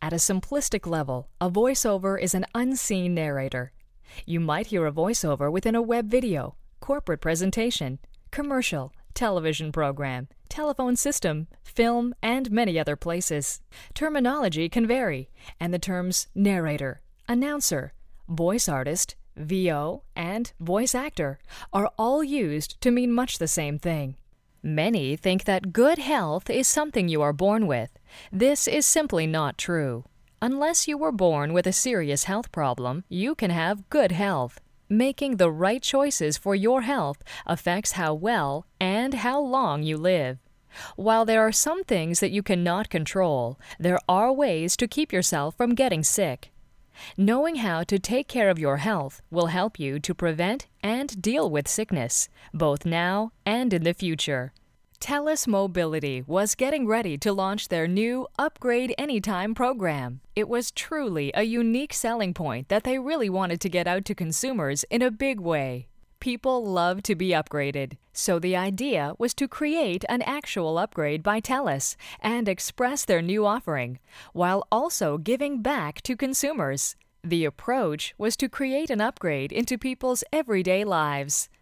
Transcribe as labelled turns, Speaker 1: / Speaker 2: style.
Speaker 1: At a simplistic level, a voiceover is an unseen narrator. You might hear a voiceover within a web video, corporate presentation, commercial, television program, telephone system, film, and many other places. Terminology can vary, and the terms narrator, announcer, voice artist, VO, and voice actor are all used to mean much the same thing. Many think that good health is something you are born with. This is simply not true. Unless you were born with a serious health problem, you can have good health. Making the right choices for your health affects how well and how long you live. While there are some things that you cannot control, there are ways to keep yourself from getting sick. Knowing how to take care of your health will help you to prevent and deal with sickness, both now and in the future. TELUS Mobility was getting ready to launch their new Upgrade Anytime program. It was truly a unique selling point that they really wanted to get out to consumers in a big way. People love to be upgraded, so the idea was to create an actual upgrade by TELUS and express their new offering, while also giving back to consumers. The approach was to create an upgrade into people's everyday lives.